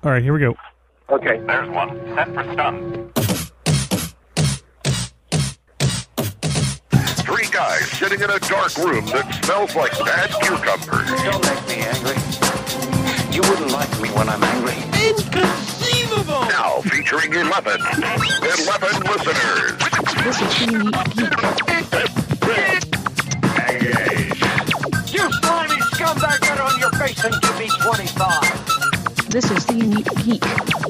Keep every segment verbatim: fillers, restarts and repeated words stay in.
All right, here we go. Okay. There's one. Set for stun. Three guys sitting in a dark room that smells like bad cucumbers. Don't make me angry. You wouldn't like me when I'm angry. Inconceivable! Now featuring eleven. eleven listeners. This is the Unique Geek. You slimy scumbag, get on your face and give me twenty-five. This is the Unique Geek.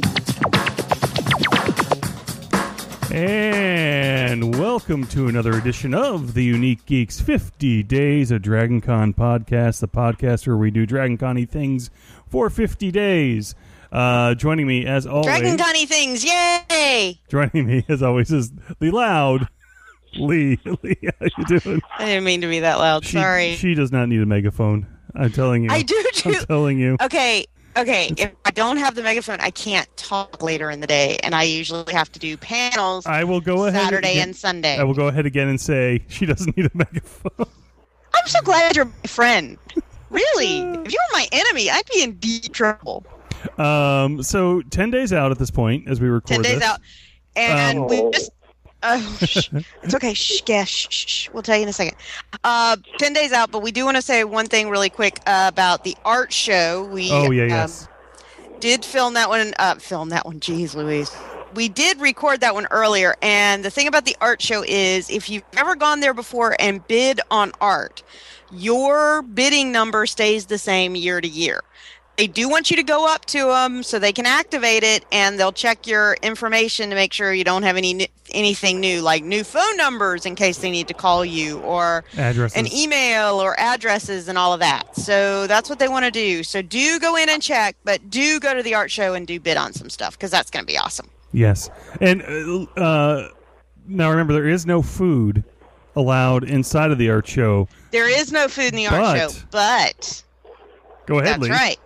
And welcome to another edition of the Unique Geeks fifty Days of Dragon Con podcast, the podcast where we do Dragon Con-y things for fifty days. Uh, joining me as always... Dragon Con-y things, yay! Joining me as always is the loud Lee. Lee, how you doing? I didn't mean to be that loud, She, sorry. She does not need a megaphone. I'm telling you. I do too. I'm telling you. Okay, okay, if I don't have the megaphone, I can't talk later in the day, and I usually have to do panels I will go ahead Saturday again, and Sunday. I will go ahead again and say she doesn't need a megaphone. I'm so glad you're my friend. Really? If you were my enemy, I'd be in deep trouble. Um, so ten days out at this point as we record Ten days this. out. And Um, we just... Oh, shh. It's okay. Shh, yeah, shh, shh, shh. We'll tell you in a second. Uh, ten days out, but we do want to say one thing really quick uh, about the art show. We Oh yeah, um, yes. did film that one. Uh, film that one. Jeez, Louise. We did record that one earlier, and the thing about the art show is, if you've never gone there before and bid on art, your bidding number stays the same year to year. They do want you to go up to them so they can activate it, and they'll check your information to make sure you don't have any anything new, like new phone numbers in case they need to call you, or Addresses. an email or addresses and all of that. So that's what they want to do. So do go in and check, but do go to the art show and do bid on some stuff, because that's going to be awesome. Yes. And uh, uh, now remember, there is no food allowed inside of the art show. There is no food in the art But- show, but... Go ahead, That's Lee. right.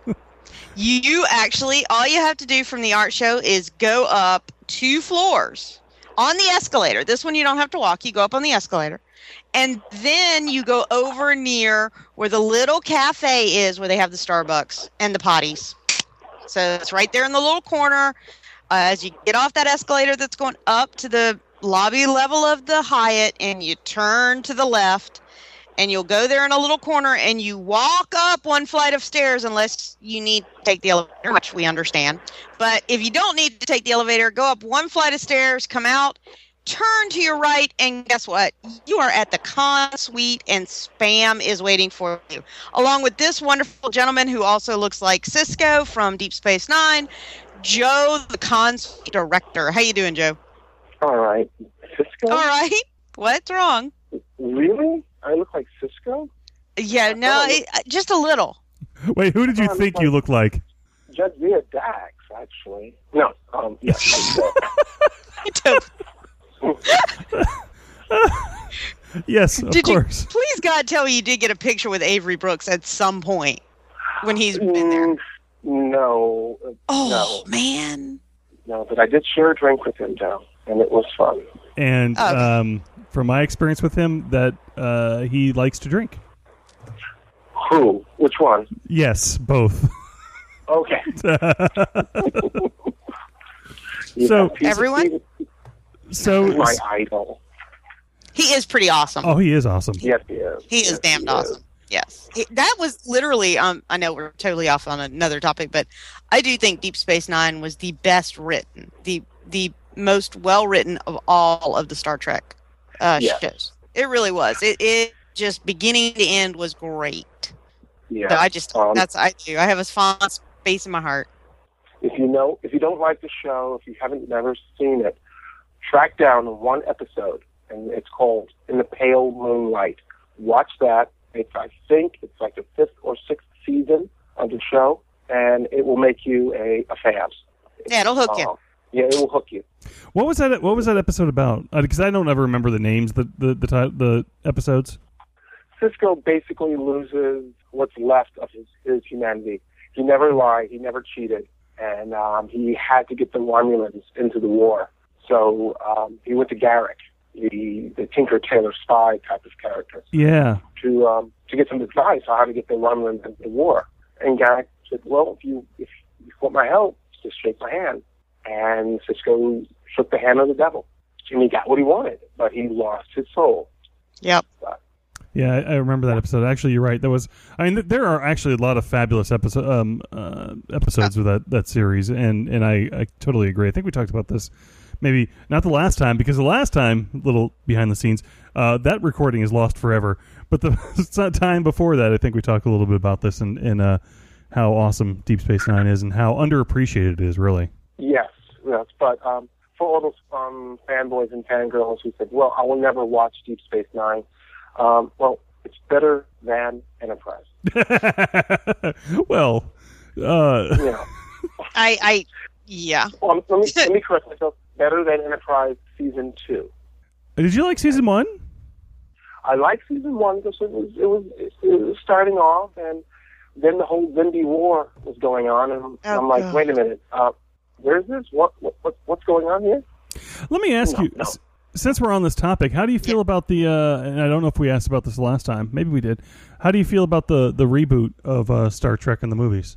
You actually, all you have to do from the art show is go up two floors on the escalator. This one you don't have to walk. You go up on the escalator. And then you go over near where the little cafe is, where they have the Starbucks and the potties. So it's right there in the little corner. Uh, as you get off that escalator that's going up to the lobby level of the Hyatt, and you turn to the left, and you'll go there in a little corner, and you walk up one flight of stairs unless you need to take the elevator, which we understand. But if you don't need to take the elevator, go up one flight of stairs, come out, turn to your right, and guess what? You are at the con suite, and Spam is waiting for you, along with this wonderful gentleman who also looks like Cisco from Deep Space Nine, Joe, the con suite director. How you doing, Joe? All right. Cisco? All right. What's wrong? Really? I look like Cisco? Yeah, no, it, just a little. Wait, who did you Um, think like- you looked like? Judge Via Dax, actually. No, um, yes. Yes, of Did you, course. please God, tell me you did get a picture with Avery Brooks at some point when he's been there. Mm, No. uh, Oh, man. No, no, but I did share a drink with him, Joe, and it was fun. And Okay. um, from my experience with him, that uh, he likes to drink. Who? Which one? Yes, both. Okay. So- he's- Everyone? So, He's my idol. He is pretty awesome. oh, he is awesome. Yes, he is. he is Yes, damned he awesome. Yes. He, that was literally, um, I know we're totally off on another topic, but I do think Deep Space Nine was the best written, the the most well-written of all of the Star Trek uh, Yeah. shows. It really was. It, it just, beginning to end, was great. Yeah. So I just, Um, that's, I do. I have a fond space in my heart. If you know, if you don't like the show, if you haven't never seen it, track down one episode, and it's called "In the Pale Moonlight." Watch that. It's, I think, it's like the fifth or sixth season of the show, and it will make you a, a fan. Yeah, it'll hook you. Uh, yeah, it will hook you. What was that? What was that episode about? Because I don't ever remember the names, the the the, ti- the episodes. Cisco basically loses what's left of his, his humanity. He never lied. He never cheated. And um, he had to get the Romulans into the war. So um, he went to Garrick, the, the Tinker Tailor spy type of character, Yeah. to um, to get some advice on how to get the Romulans into the war. And Garrick said, well, if you, if you want my help, just shake my hand. And Cisco shook the hand of the devil. And he got what he wanted, but he lost his soul. Yep. But, Yeah, I, I remember that episode. Actually, you're right. There was, I mean, th- there are actually a lot of fabulous episode, um, uh, episodes with that, that series, and, and I, I totally agree. I think we talked about this, maybe not the last time, because the last time, little behind the scenes, uh, that recording is lost forever. But the time before that, I think we talked a little bit about this and, and uh, how awesome Deep Space Nine is and how underappreciated it is, really. yes, yes, but um, for all those um, fanboys and fangirls who said, well, I will never watch Deep Space Nine, Um, well, it's better than Enterprise. well, uh... you know. I, I, yeah. Well, let me let me correct myself. Better than Enterprise season two. Did you like season one? I liked season one because it was it was it was starting off, and then the whole Vindy War was going on, and Oh, I'm like, God. wait a minute, uh, where's this? What, what what what's going on here? Let me ask No, you, no. s- since we're on this topic, how do you feel Yeah. about the, uh, and I don't know if we asked about this last time, maybe we did, how do you feel about the, the reboot of uh, Star Trek in the movies?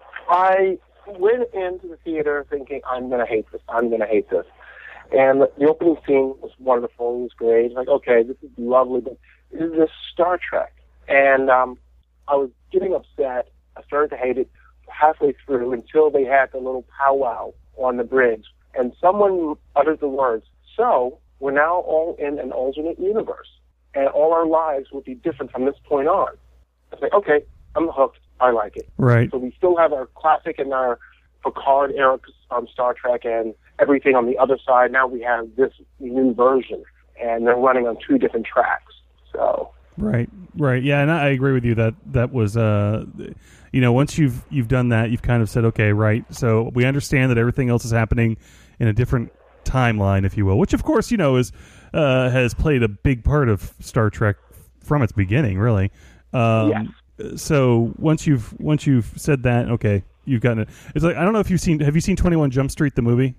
I went into the theater thinking, I'm going to hate this, I'm going to hate this. And the opening scene was wonderful, it was great. Like, okay, this is lovely, but this is just Star Trek. And um, I was getting upset. I started to hate it halfway through until they had the little powwow on the bridge. And someone uttered the words, so we're now all in an alternate universe. And all our lives will be different from this point on. I was like, okay, I'm hooked. I like it. Right. So we still have our classic and our Picard era um, Star Trek and everything on the other side. Now we have this new version, and they're running on two different tracks. So Right, right, yeah, and I I agree with you that that was, uh, you know, once you've you've done that, you've kind of said, okay, right. So we understand that everything else is happening in a different timeline, if you will, which of course, you know, is uh, has played a big part of Star Trek from its beginning, really. Um, Yes. So once you've once you've said that, okay, you've gotten it. It's like I don't know if you've seen. Have you seen twenty-one Jump Street, the movie?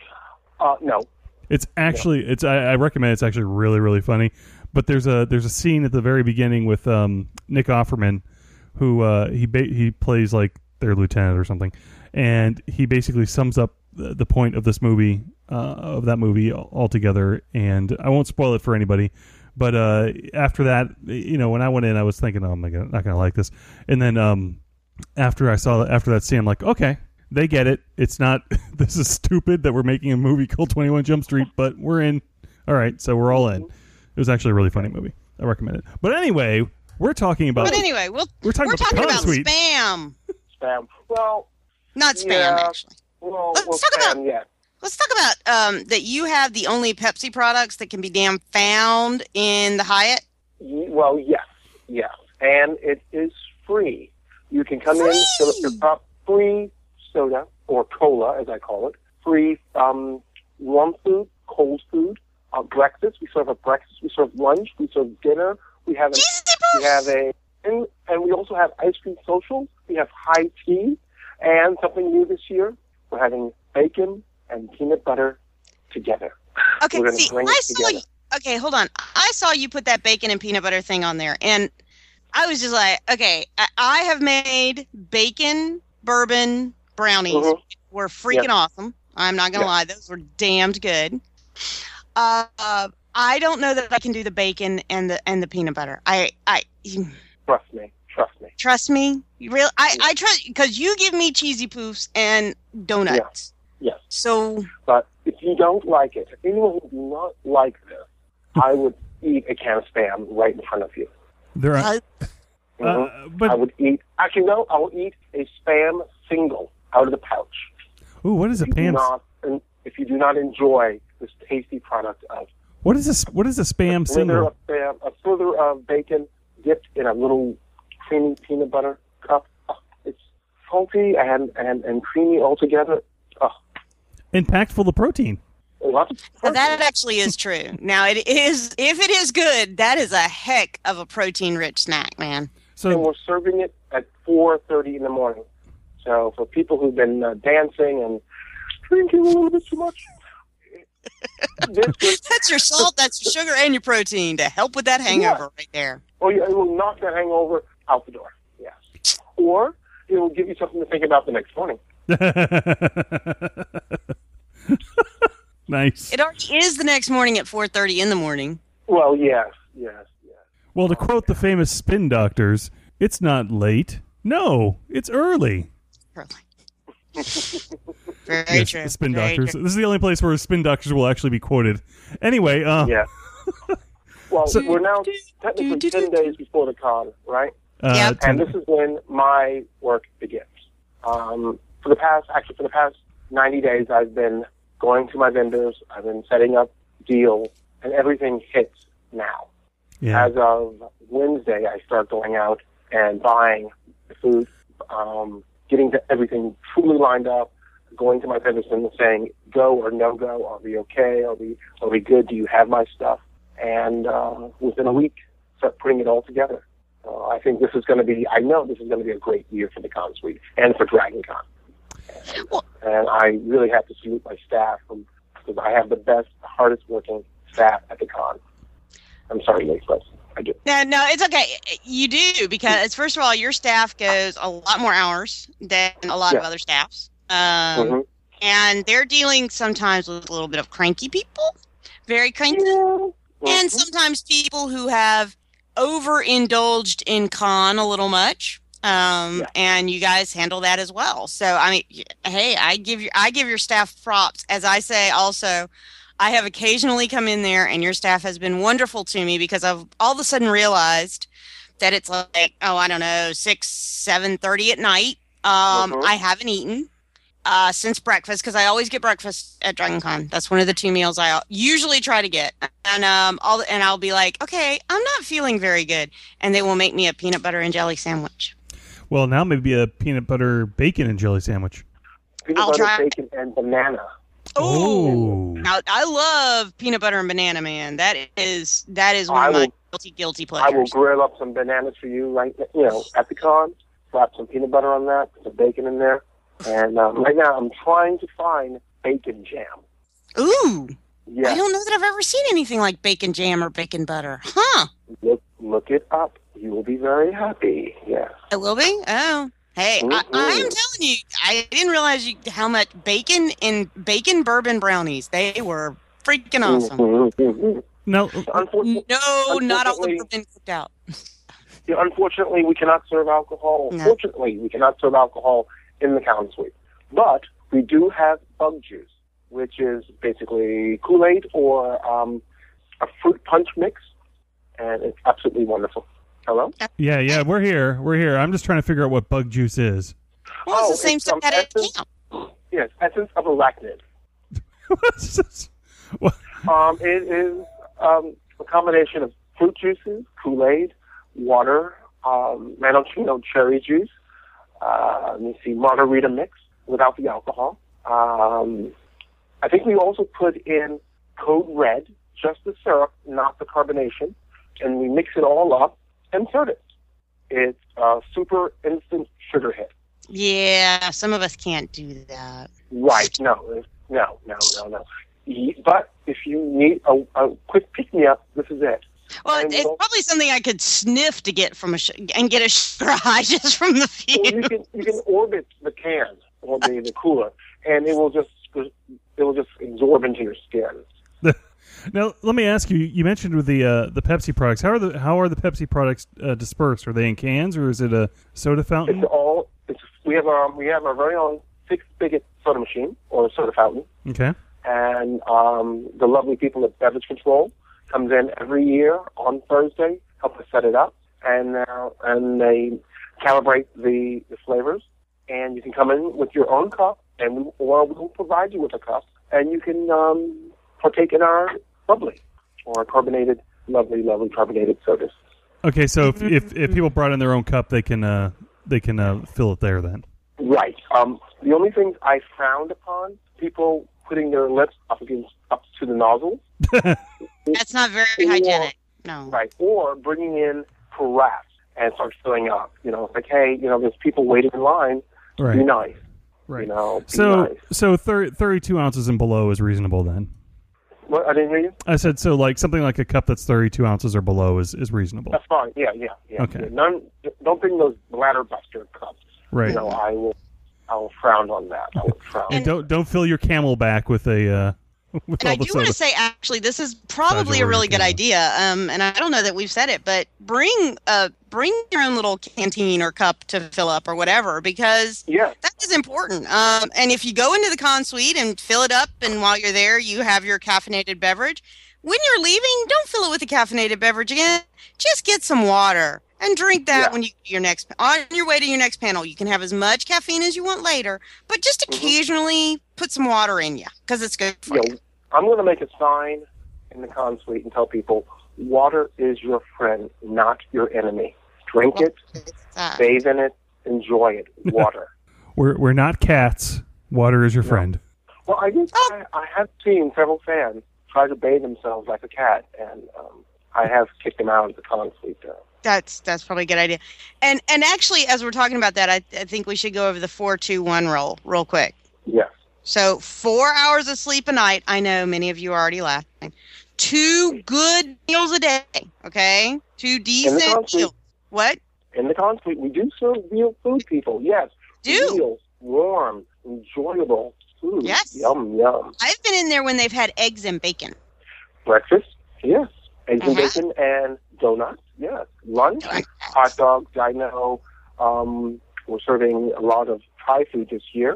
uh, no, It's actually it's I, I recommend. It's actually really really funny. But there's a there's a scene at the very beginning with um, Nick Offerman, who uh, he ba- he plays like their lieutenant or something, and he basically sums up the, the point of this movie uh, of that movie altogether. And I won't spoil it for anybody. But uh, after that, you know, when I went in, I was thinking, "Oh my god, I'm not gonna like this." And then um, after I saw that, after that scene, I'm like, "Okay, they get it. It's not. This is stupid that we're making a movie called twenty-one Jump Street, but we're in. All right, so we're all in." It was actually a really funny movie. I recommend it. But anyway, we're talking about. But anyway, we'll, We're talking we're about talking Con about Suite. spam. spam. Well, Not spam, Yeah. actually. well, Let's well talk spam, about- yeah. Let's talk about um, that you have the only Pepsi products that can be damn found in the Hyatt. Ye- Well, yes, yes, and it is free. You can come in, fill up your cup, free soda or cola, as I call it, free um, warm food, cold food, uh, breakfast. We serve a breakfast. We serve lunch. We serve dinner. We have a, we have a and, and we also have ice cream socials. We have high tea, and something new this year, we're having bacon and peanut butter together. Okay, We're gonna see, bring I it saw together. you. Okay, hold on. I saw you put that bacon and peanut butter thing on there, and I was just like, okay, I, I have made bacon bourbon brownies. Mhm. Were freaking Yeah. awesome. I'm not gonna Yeah. lie; those were damned good. Uh, uh, I don't know that I can do the bacon and the and the peanut butter. I I Trust me. Trust me. trust me. You real I I trust because you give me cheesy poofs and donuts. Yes. So But if you don't like it, if anyone who do not like this, I would eat a can of Spam right in front of you. There are, uh, Mhm. uh, but I would eat. Actually, no. I will eat a Spam single out of the pouch. ooh, what is a If you do Pam? not, and if you do not enjoy this tasty product of What is this? What is a spam a slither single? of Spam, a slither of bacon dipped in a little creamy peanut butter cup, oh, it's salty and, and, and creamy all together. Oh, And packed full of protein. lots of So that actually is true. Now, it is if it is good, that is a heck of a protein-rich snack, man. and So we're serving it at four thirty in the morning. So for people who've been uh, dancing and drinking a little bit too much, this is, That's your salt, that's your sugar, and your protein to help with that hangover right there. oh yeah, it will knock that hangover out the door. Yes, or it will give you something to think about the next morning. Nice. It already is the next morning at four thirty in the morning. Well, yes, yes, yes. Well, to quote the famous spin doctors, it's not late. No, it's early. Early. Very Yes, true. Spin Very doctors. true. This is the only place where spin doctors will actually be quoted. Anyway, uh, Yeah. Well, So- we're now technically ten days before the con, right? uh, Yep. ten- And this is when my work begins. Um, for the past, actually, for the past ninety days, I've been going to my vendors. I've been setting up deals, and everything hits now. yeah. As of Wednesday, I start going out and buying the food, um, getting to everything truly lined up, going to my vendors and saying, go or no go, are we okay, are we, are we good, do you have my stuff? And uh, within a week, start putting it all together. Uh, I think this is going to be, I know this is going to be a great year for the Con Suite and for Dragon Con. And, Well- and I really have to salute my staff from, because I have the best, hardest working staff at the con. I'm sorry, ladies, but I do. No, no, it's okay. You do, because first of all, your staff goes a lot more hours than a lot of Yeah. other staffs. Um, Mhm. And they're dealing sometimes with a little bit of cranky people, very cranky, Mhm. and sometimes people who have overindulged in con a little much. Um, Yeah. and you guys handle that as well. So, I mean, hey, I give you, I give your staff props. As I say, also, I have occasionally come in there and your staff has been wonderful to me because I've all of a sudden realized that it's like, oh, I don't know, six, seven thirty at night. Um, Mhm. I haven't eaten uh, since breakfast because I always get breakfast at Dragon Con. That's one of the two meals I usually try to get. And um, I'll and I'll be like, okay, I'm not feeling very good, and they will make me a peanut butter and jelly sandwich. Well, now maybe a peanut butter bacon and jelly sandwich. Peanut I'll butter, try. bacon, and banana. Oh. Now, I love peanut butter and banana, man. That is that is one I of my will- guilty guilty I will pleasures. grill up some bananas for you, right? You know, at the con. Slap some peanut butter on that, put some bacon in there, and um, right now I'm trying to find bacon jam. Ooh, I Yes, don't know that I've ever seen anything like bacon jam or bacon butter. Huh? look look it up. You will be very happy. Yes. It will be? Oh. Hey, I, I am telling you, I didn't realize you, how much bacon in bacon bourbon brownies. They were freaking awesome. Mhm. Now, Unfortunately, No, not all the Unfortunately- bourbon cooked out. yeah, unfortunately, we cannot serve alcohol. No. Fortunately, we cannot serve alcohol in the Con Suite. But we do have bug juice, which is basically Kool-Aid or um, a fruit punch mix, and it's absolutely wonderful. Hello? yeah, yeah, we're here. We're here. I'm just trying to figure out what bug juice is. Well, it's Oh, the same it's stuff some that at essence. camp. Yes, essence of arachnid. What's this? What? Um, it is um, a combination of fruit juices, Kool-Aid, water, um, maraschino cherry juice, uh, let me see, margarita mix without the alcohol. Um, I think we also put in Code Red, just the syrup, not the carbonation, and we mix it all up and serve it. It's a super instant sugar hit. Yeah, some of us can't do that. Right, no, no, no, no, no. Ye- But if you need a, a quick pick-me-up, this is it. Well, And it's we'll- probably something I could sniff to get from a sh- and get a sugar high just from the Or you fume. can you can orbit the can or the, the cooler, and it will just it will just absorb into your skin. Now, let me ask you. You mentioned with the uh, the Pepsi products. How are the how are the Pepsi products uh, dispersed? Are they in cans or is it a soda fountain? It's all it's we have um we have our very own six spigot soda machine or soda fountain, Okay. and um the lovely people at Beverage Control comes in every year on Thursday, help us set it up, and uh, and they calibrate the, the flavors, and you can come in with your own cup, and we, or we'll provide you with a cup, and you can um, partake in our bubbly or carbonated, lovely, lovely carbonated sodas. Okay. So if, if if people brought in their own cup, they can uh, they can uh, fill it there then. Right. Um, the only things I frowned upon, people putting their lips up against up to the nozzles. That's not very Or- hygienic. No. Right. Or bringing in carafes and start filling up. You know, it's like, hey, you know, there's people waiting in line. Be Right. nice. Right. You know, be So nice. so thirty, thirty-two ounces and below is reasonable then. What? I didn't hear you. I said so. Like something like a cup that's thirty-two ounces or below is, is reasonable. That's fine. Yeah, yeah, yeah. Okay. Yeah. None. Don't bring those bladder buster cups. Right. You know, I will. I will frown on that. I will frown. And don't don't fill your Camelback with a uh, with And all I the do soda. want to say, actually, this is probably Glad a you really good ordered idea. Um, and I don't know that we've said it, but bring uh bring your own little canteen or cup to fill up or whatever, because Yeah. that is important. Um, and if you go into the con suite and fill it up, and while you're there, you have your caffeinated beverage. When you're leaving, don't fill it with a caffeinated beverage again. Just get some water and drink that Yeah. when you your next on your way to your next panel. You can have as much caffeine as you want later, but just Mhm. occasionally put some water in you because it's good for You you. know, I'm going to make a sign in the con suite and tell people, water is your friend, not your enemy. Drink it, Uh, bathe in it, enjoy it. Water. We're we're not cats. Water is your friend. Well, I did. I, I have seen several fans try to bathe themselves like a cat, and um, I have kicked them out of the con suite. Uh, That's that's probably a good idea. And and actually, as we're talking about that, I, I think we should go over the four two one rule real quick. yes. So four hours of sleep a night. I know many of you are already laughing. Two good meals a day. Okay, two decent consuite. meals. What? In the con suite, we do serve real food, people. Yes. Do. Meals, warm, enjoyable food. Yes. Yum, yum. I've been in there when they've had eggs and bacon. Breakfast, yes. Eggs and Uh-huh. bacon and donuts, yes. Lunch, hot dogs, I know. Um, we're serving a lot of Thai food this year.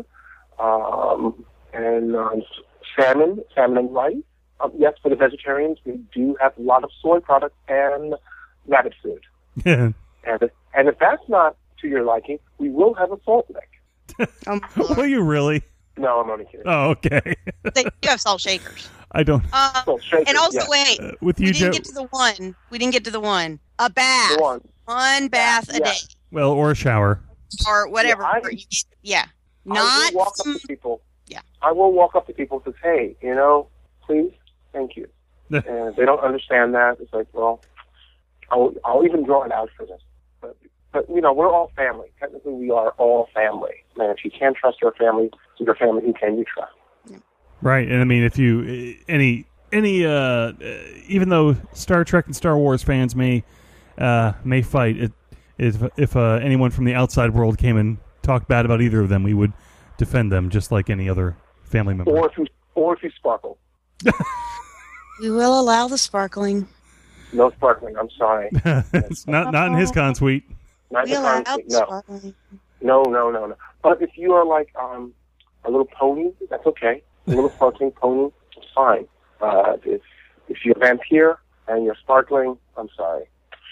Um, and um, salmon, salmon and rice. Um, yes, for the vegetarians, we do have a lot of soy products and rabbit food. Yeah. And if, and if that's not to your liking, we will have a salt lick. Um, Will you really? No, I'm only kidding. Oh, okay. they do have salt shakers. I don't. Um, Salt shakers, and also, yes. wait, Uh, with we you, didn't Joe. get to the one. We didn't get to the one. A bath. The one. One bath a Yeah. day. Well, or a shower. Or whatever. Yeah, I- You get- yeah. I Not will walk some- up to people. Yeah. I will walk up to people and say, hey, you know, please, thank you. And if they don't understand that, it's like, well, I'll, I'll even draw it out for them. But, but, you know, we're all family. Technically, we are all family. And if you can't trust your family, your family, who can you trust? Right, and I mean, if you any any uh, uh, even though Star Trek and Star Wars fans may uh, may fight, it, if if uh, anyone from the outside world came and talked bad about either of them, we would defend them just like any other family member. Or if you, or if you sparkle. We will allow the sparkling. No sparkling, I'm sorry. It's not not in his con suite. Not We the allow concrete, the no. sparkling. No, no, no, no. But if you are like um, a little pony, that's okay. A little sparkling pony, it's fine. Uh, if if you're a vampire and you're sparkling, I'm sorry.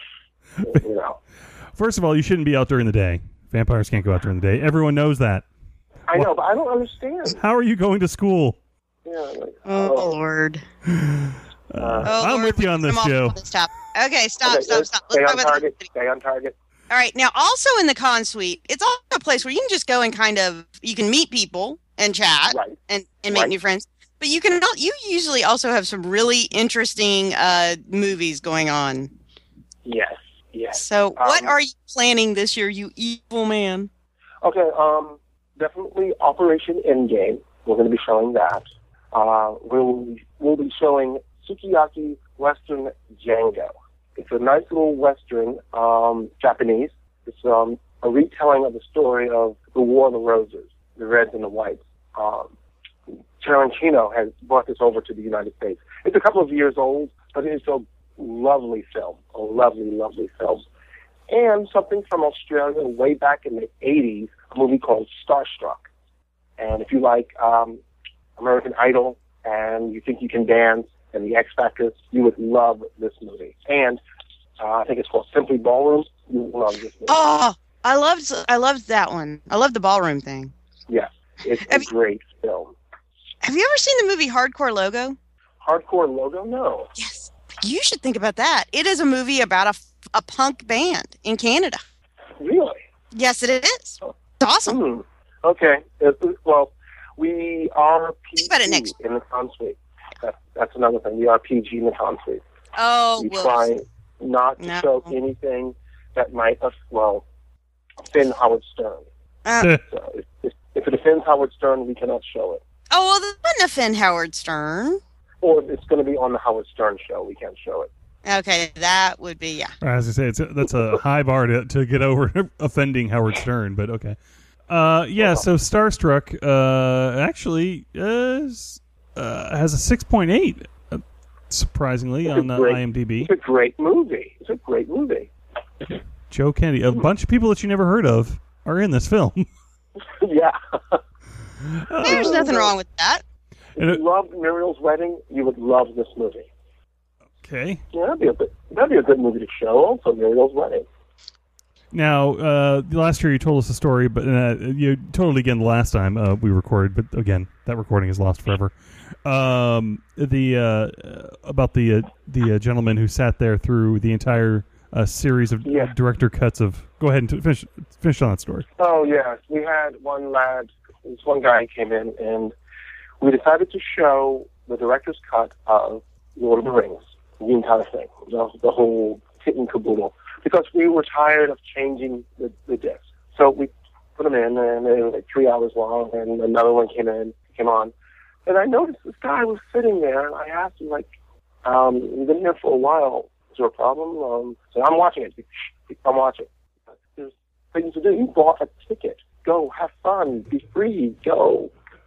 You know. First of all, you shouldn't be out during the day. Vampires can't go out during the day. Everyone knows that. I know, but I don't understand. How are you going to school? Yeah, like, Oh, oh. Lord. Uh, Oh, I'm Lord, with you on this, I'm off Joe. on this topic. Okay, stop, Okay, stop, let's stop. Stay Let's on talk about target. the Stay on target. All right, now also in the con suite, it's also a place where you can just go and kind of you can meet people and chat Right. and, and make Right. new friends. But you can al- you usually also have some really interesting uh, movies going on. Yes, yes. So what Um, are you planning this year, you evil man? Okay, um, definitely Operation Endgame. We're going to be showing that. Uh, we'll, we'll be showing Sukiyaki Western Django. It's a nice little Western, um, Japanese. It's um, a retelling of the story of the War of the Roses, the Reds and the Whites. Um, Tarantino has brought this over to the United States. It's a couple of years old, but it is a lovely film, a lovely, lovely film. And something from Australia way back in the eighties, a movie called Starstruck. And if you like um, American Idol and you think you can dance and the X Factor, you would love this movie. And uh, I think it's called Simply Ballroom. You will love this movie. Oh, I loved I loved that one. I loved the ballroom thing. Yeah, it's a Have you- great film. Have you ever seen the movie Hardcore Logo? Hardcore Logo? No. Yes. You should think about that. It is a movie about a, a punk band in Canada. Really? Yes, it is. It's awesome. Hmm. Okay. Uh, well, we are P G Think about it next. in the con suite. That's, that's another thing. We are P G in the con suite. Oh, We well, try not to No. show anything that might, uh, well, offend Howard Stern. uh, So if, if, if it offends Howard Stern, we cannot show it. oh, well, that wouldn't offend Howard Stern. Or if it's going to be on the Howard Stern show, we can't show it. Okay, that would be, yeah. As I say, it's a, that's a high bar to, to get over offending Howard Stern, but okay. Uh, yeah, so Starstruck uh, actually is, uh, has a six point eight, uh, surprisingly, it's on uh, great, IMDb. It's a great movie. It's a great movie. Joe Kennedy. A bunch of people that you never heard of are in this film. Yeah. There's nothing wrong with that. If you loved Muriel's Wedding, you would love this movie. Okay. Yeah, that'd be a good, that'd be a good movie to show. Also, Muriel's Wedding. Now, uh, last year you told us a story, but uh, you told it again the last time uh, we recorded. But again, that recording is lost forever. Um, the uh, about the uh, the uh, gentleman who sat there through the entire uh, series of Yeah. director cuts of. Go ahead and t- finish finish on that story. Oh, yes. We had one lad, this one guy came in, and we decided to show the director's cut of Lord of the Rings, the entire thing, the, the whole kit and caboodle, because we were tired of changing the, the discs. So we put them in, and they were like three hours long, and another one came in, came on. And I noticed this guy was sitting there, and I asked him, like, um, you've been here for a while. Is there a problem? Um, so I'm watching it. I'm watching. There's things to do. You bought a ticket. Go, have fun, be free, go.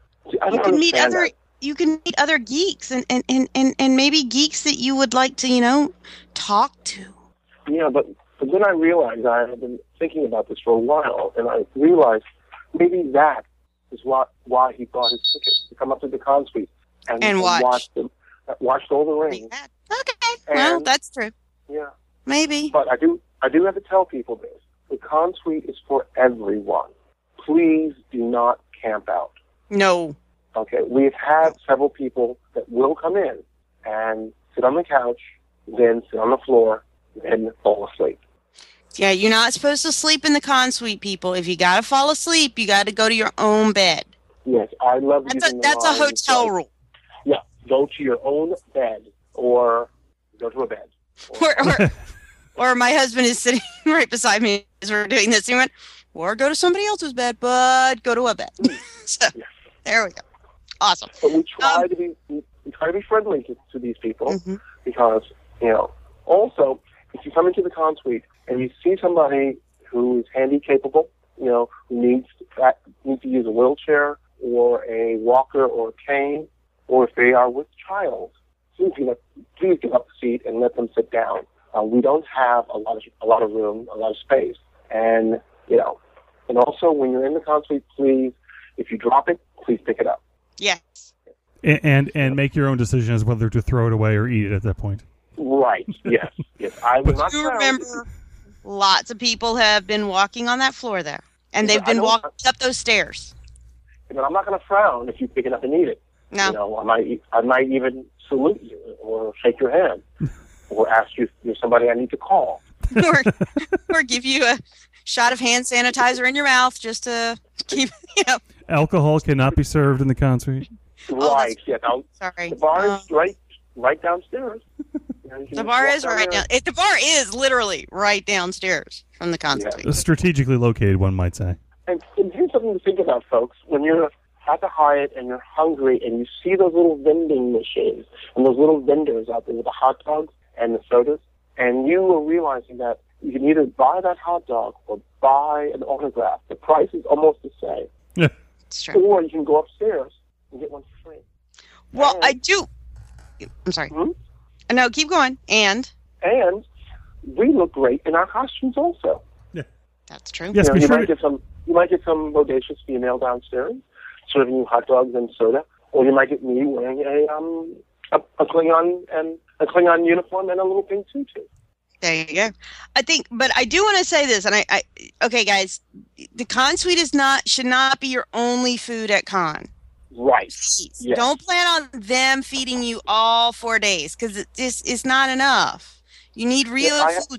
I You don't can meet understand other that. you can meet other geeks and, and, and, and, and maybe geeks that you would like to, you know, talk to. Yeah, but, but then I realized I had been thinking about this for a while, and I realized maybe that is what why he bought his ticket to come up to the con suite and, And watch. watch them, watched all the rings. Okay, well, And- that's true. Yeah, Maybe. but I do I do have to tell people this: the con suite is for everyone. Please do not camp out. No. Okay, we've had several people that will come in and sit on the couch, then sit on the floor, then fall asleep. Yeah, you're not supposed to sleep in the con suite, people. If you got to fall asleep, you got to go to your own bed. Yes, I love That's a, using the that's a line, hotel like, rule. Yeah, go to your own bed or go to a bed. Or, or, or my husband is sitting right beside me as we're doing this. He went, or go to somebody else's bed, but go to a bed. So, Yeah. there we go. Awesome. But we try Um, to be we we try to be friendly to, to these people Mhm. because you know. Also, if you come into the con suite and you see somebody who is handy capable, you know, who needs that needs to use a wheelchair or a walker or a cane, or if they are with child, please get up, please get up the seat and let them sit down. Uh, we don't have a lot of a lot of room, a lot of space, and you know, and also when you're in the con suite, please, if you drop it, please pick it up. Yes. And, and and make your own decision as whether to throw it away or eat it at that point. Right. Yes. Yes. I would not. You frown. remember, lots of people have been walking on that floor there, and Yeah, they've I been don't- walking up those stairs. You know, I'm not going to frown if you pick it up and eat it. No. You know, I might, I might even salute you or shake your hand or ask you if you're somebody I need to call. or, or give you a shot of hand sanitizer in your mouth just to keep, you know. Alcohol cannot be served in the con suite. Oh, Right. Yeah. Now, Sorry. the bar Uh, is right, right downstairs. You know, you can the just bar walk is down right there. down. It, the bar is literally right downstairs from the concert. Yeah. Strategically located, one might say. And, and here's something to think about, folks. When you're at the Hyatt and you're hungry and you see those little vending machines and those little vendors out there with the hot dogs and the sodas, and you are realizing that you can either buy that hot dog or buy an autograph. The price is almost the same. Yeah. It's true. Or you can go upstairs and get one for free. Well, And- I do. I'm sorry. Hmm? No, keep going. And And we look great in our costumes also. that's true. Yes, you know, be you sure might to- get some. You might get some bodacious female downstairs serving you hot dogs and soda, or you might get me wearing a um a, a Klingon and a Klingon uniform and a little pink tutu. There you go. I think, but I do want to say this, and I, I, okay, guys, the con suite is not should not be your only food at con. Right. Please. Yes. Don't plan on them feeding you all four days because it just is not enough. You need real I- food.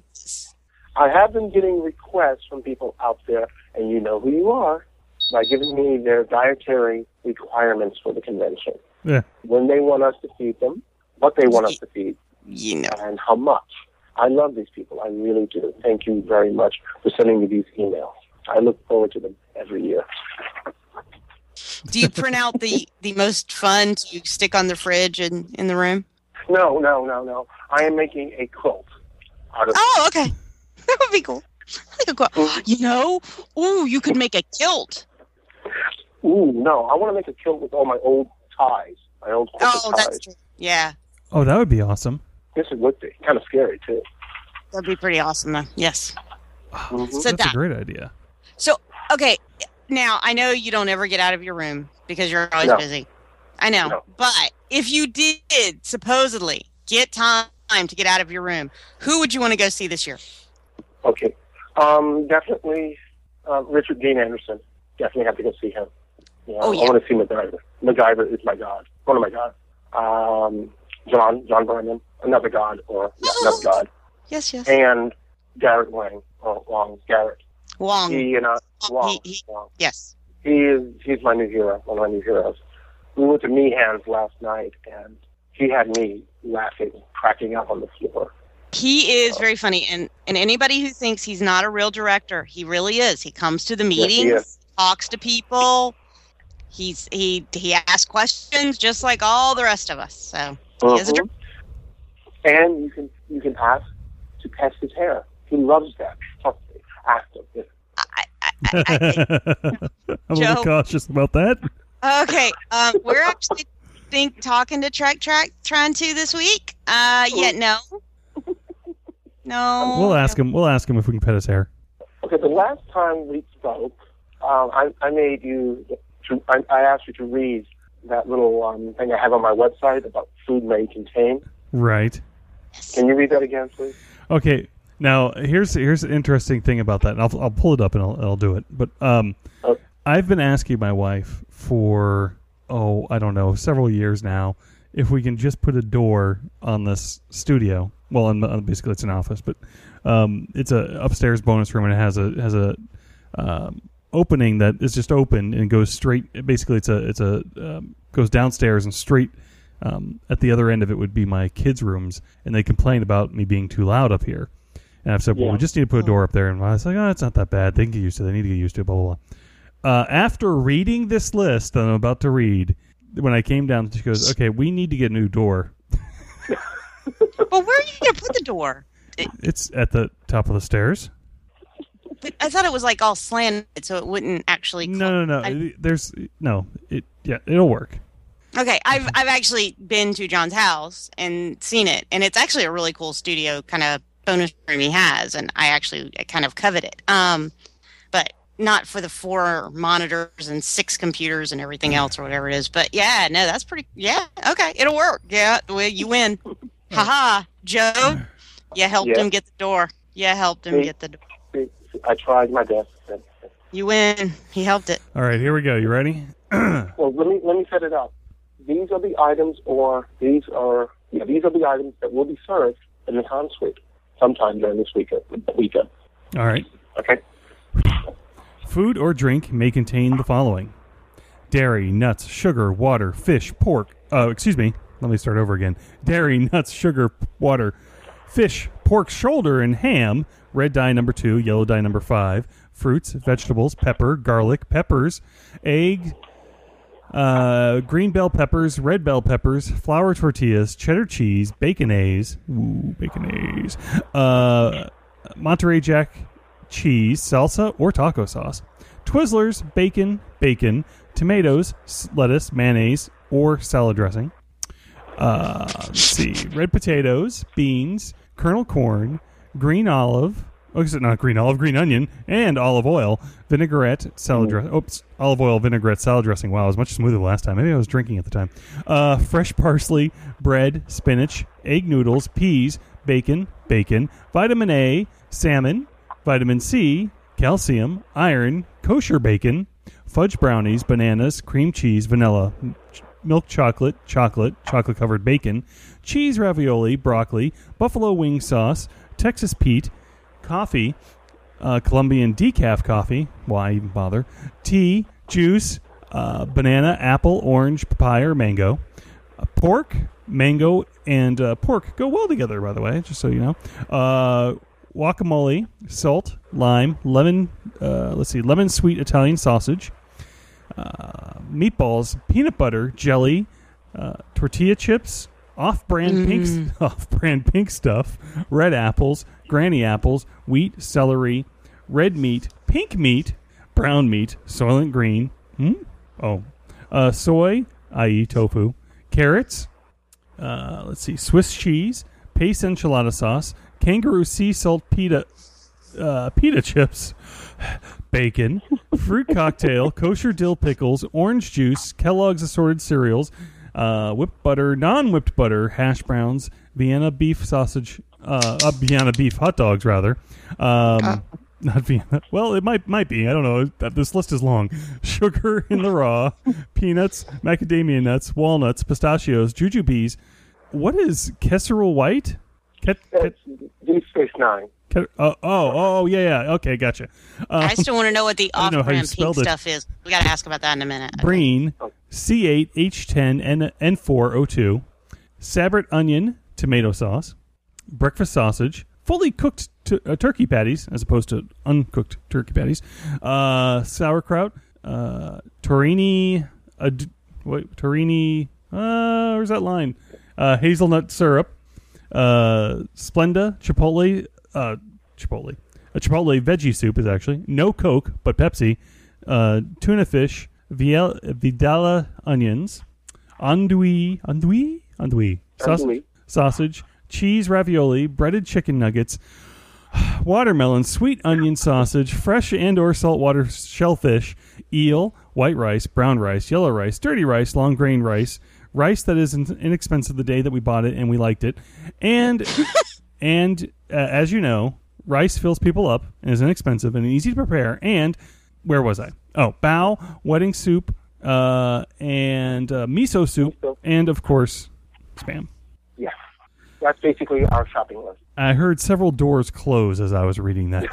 I have been getting requests from people out there, and you know who you are, by giving me their dietary requirements for the convention. Yeah. When they want us to feed them, what they want us to feed, You know. and how much. I love these people. I really do. Thank you very much for sending me these emails. I look forward to them every year. Do you print out the, the most fun to stick on the fridge in, in the room? No, no, no, no. I am making a quilt out of Oh, okay. That would be cool. I think I'll go, you know, ooh, you could make a kilt. Ooh, no, I want to make a kilt with all my old ties, my old corporate Oh, ties. that's true. Yeah, Oh, that would be awesome. This would be kind of scary too. that'd be pretty awesome, though. Yes. Mhm. So That's that. a great idea. So, okay, now I know you don't ever get out of your room because you're always No. busy. I know. No. But if you did supposedly get time to get out of your room, who would you want to go see this year? Okay, um, definitely uh, Richard Dean Anderson. Definitely have to go see him. You know, Oh, yeah. I want to see MacGyver. MacGyver is my god. One of my gods. Um, John John Vernon, another god, or yeah, another god, Yes, yes. and Garrett Wang, or Wong Garrett. Wong. He and I, Wong. He- he- Wong. Yes. He is he's my new hero, one of my new heroes. We went to Meehan's last night, and he had me laughing, cracking up on the floor. He is very funny, and, and anybody who thinks he's not a real director, he really is. He comes to the Yes, he meetings, is. talks to people. He's he he asks questions just like all the rest of us. So he is a Mhm. dir- And you can you can ask to pet his hair. He loves that. Trust me. Ask him. Yes. I, I, I, I, I'm a Joe? little cautious about that. okay, um, we're actually think talking to Track Track trying to this week. Uh, yeah, no, no. We'll ask him. We'll ask him if we can pet his hair. Okay, the last time we spoke, um, I, I made you, to, I, I asked you to read that little um, thing I have on my website about food may contain. Right. Can you read that again, please? Okay. Now here's here's an interesting thing about that. And I'll I'll pull it up and I'll I'll do it. But um, Okay. I've been asking my wife for oh I don't know several years now if we can just put a door on this studio. Well, on, on basically it's an office, but um, it's a upstairs bonus room and it has a has a um, opening that is just open and goes straight. Basically, it's a it's a um, goes downstairs and straight. Um, at the other end of it would be my kids' rooms, and they complain about me being too loud up here. And I've said, well, Yeah. we just need to put a door up there. And I was like, oh, it's not that bad. They can get used to it. They need to get used to it, blah, blah, blah. Uh, after reading this list that I'm about to read, when I came down, she goes, okay, we need to get a new door. But where are you going to put the door? It's at the top of the stairs. But I thought it was like all slanted, so it wouldn't actually. No, no, no. I- There's, no. It, yeah, it'll work. Okay, I've I've actually been to John's house and seen it, and it's actually a really cool studio kind of bonus room he has, and I actually kind of covet it. Um, but not for the four monitors and six computers and everything else or whatever it is. But yeah, no, that's pretty. Yeah, okay, it'll work. Yeah, well, you win. Haha, Joe, you helped Yeah. him get the door. You helped him See? get the door. I tried my best. You win. He helped it. All right, here we go. You ready? Well, let me let me set it up. These are the items, or these are yeah, these are the items that will be served in the con suite sometime during this weekend. Weekend. All right. Okay. Food or drink may contain the following: dairy, nuts, sugar, water, fish, pork. Uh, excuse me. Let me start over again. Dairy, nuts, sugar, water, fish, pork shoulder, and ham. Red dye number two, yellow dye number five. Fruits, vegetables, pepper, garlic, peppers, egg, uh, green bell peppers, red bell peppers, flour tortillas, cheddar cheese, baconaise, ooh, baconaise, uh, Monterey Jack cheese, salsa, or taco sauce, Twizzlers, bacon, bacon, tomatoes, s- lettuce, mayonnaise, or salad dressing. Uh, let's see, red potatoes, beans, kernel corn, green olive, oh, is it not green olive, green onion, and olive oil, vinaigrette, salad dressing. Oops, olive oil, vinaigrette, salad dressing. Wow, it was much smoother last time. Maybe I was drinking at the time. Uh, fresh parsley, bread, spinach, egg noodles, peas, bacon, bacon, vitamin A, salmon, vitamin C, calcium, iron, kosher bacon, fudge brownies, bananas, cream cheese, vanilla, ch- milk chocolate, chocolate, chocolate-covered bacon, cheese ravioli, broccoli, buffalo wing sauce, Texas Pete, coffee, uh, Colombian decaf coffee, why even bother, tea, juice, uh, banana, apple, orange, papaya, or mango, uh, pork, mango, and uh, pork go well together, by the way, just so you know, uh, guacamole, salt, lime, lemon, uh, let's see, lemon sweet Italian sausage, uh, meatballs, peanut butter, jelly, uh, tortilla chips, off-brand pink, off-brand pink stuff, red apples, granny apples, wheat, celery, red meat, pink meat, brown meat, soylent green, hmm? oh, uh, soy, that is tofu, carrots, uh, let's see, Swiss cheese, paste enchilada sauce, kangaroo sea salt pita, uh, pita chips, bacon, fruit cocktail, kosher dill pickles, orange juice, Kellogg's assorted cereals, uh, whipped butter, non-whipped butter, hash browns, Vienna beef sausage, uh, uh Vienna beef hot dogs rather, um, uh. not Vienna. Well, it might might be. I don't know. This list is long. Sugar in the raw, peanuts, macadamia nuts, walnuts, pistachios, jujubes. What is casserole white? Ket, ket, Deep Space Nine. Ket, uh, oh, oh, yeah, yeah. Okay, gotcha. Um, I still want to know what the I don't know how you off-brand pink spelled it. stuff is. We got to ask about that in a minute. Breen, C eight H ten N four O two, Sabret onion, tomato sauce, breakfast sausage, fully cooked t- uh, turkey patties as opposed to uncooked turkey patties, uh, sauerkraut, uh, Torini, uh, d- wait, Torini, uh, where's that line? Uh, hazelnut syrup, uh, Splenda, Chipotle, uh, Chipotle, a Chipotle veggie soup is actually no Coke but Pepsi, uh, tuna fish, Viel- Vidala onions, andouille, andouille, andouille, Saus- Andouille. sausage, cheese ravioli, breaded chicken nuggets, watermelon, sweet onion sausage, fresh and or saltwater shellfish, eel, white rice, brown rice, yellow rice, dirty rice, long grain rice, rice that is in- inexpensive the day that we bought it and we liked it, and and uh, as you know, rice fills people up and is inexpensive and easy to prepare. And where was I? Oh, bao, wedding soup, uh, and uh, miso soup, and of course, spam. Yeah, that's basically our shopping list. I heard several doors close as I was reading that.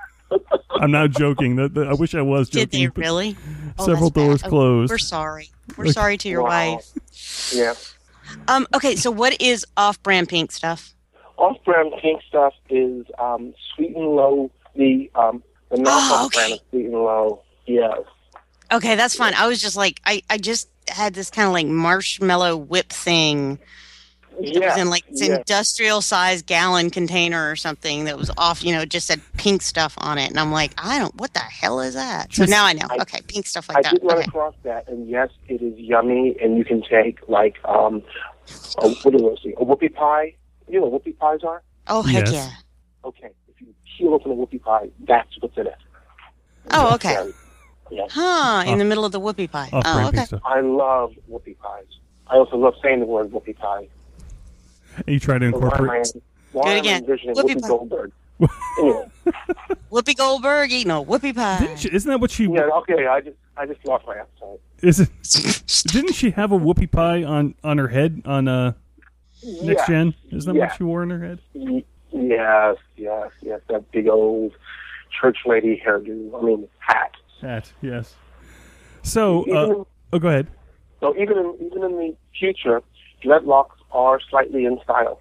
I'm not joking. That, that I wish I was joking. Did they really? Oh, Several that's doors bad. closed. Oh, we're sorry. We're sorry to your Wow. wife. Yeah. Um. Okay. So, what is off-brand pink stuff? Off-brand pink stuff is um, Sweet and Low, the um, the knockoff Oh, okay. brand of Sweet and Low. Yes. Okay, that's fine. I was just like, I, I just had this kind of like marshmallow whip thing. It Yeah. was in like this yeah. industrial sized gallon container or something that was off, you know, it just said pink stuff on it. And I'm like, I don't, what the hell is that? So Just- now I know. I- Okay, pink stuff like I that. did run Okay. across that, and yes, it is yummy. And you can take like um, a, what do I say? A whoopie pie. You know what whoopie pies are? Oh, heck Yes. yeah. Okay, if you peel open a whoopie pie, that's what's in it. Oh, okay. Very- Yeah. Huh, in Off- the middle of the whoopie pie. Oh, Off-brand okay. pink stuff. I love whoopie pies. I also love saying the word whoopie pie. And you try to So why am I, incorporate. why Do it am I again. envisioning Whoopie Whoopi pie. Goldberg? Anyway, Whoopi Goldberg eating a whoopie pie. Didn't she, isn't that what she? yeah, okay. I just I just lost my appetite. Is it? Didn't she have a whoopie pie on, on her head on uh next Yeah. gen? Isn't that Yeah. what she wore on her head? Y- Yes, yes, yes. That big old church lady hairdo. I mean, hat. Hat. Yes. So, Even uh, in- oh, go ahead. So even in even in the future, dreadlocks are slightly in style.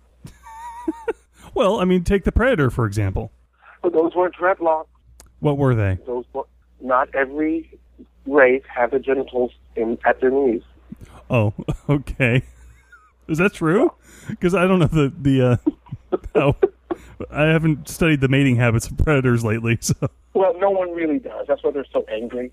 Well, I mean, take the Predator for example. But those weren't dreadlocks. What were they? Those were, not every race had the genitals in, at their knees. Oh, okay. Is that true? Because I don't know the the. Uh, how, I haven't studied the mating habits of predators lately, so Well, no one really does. That's why they're so angry.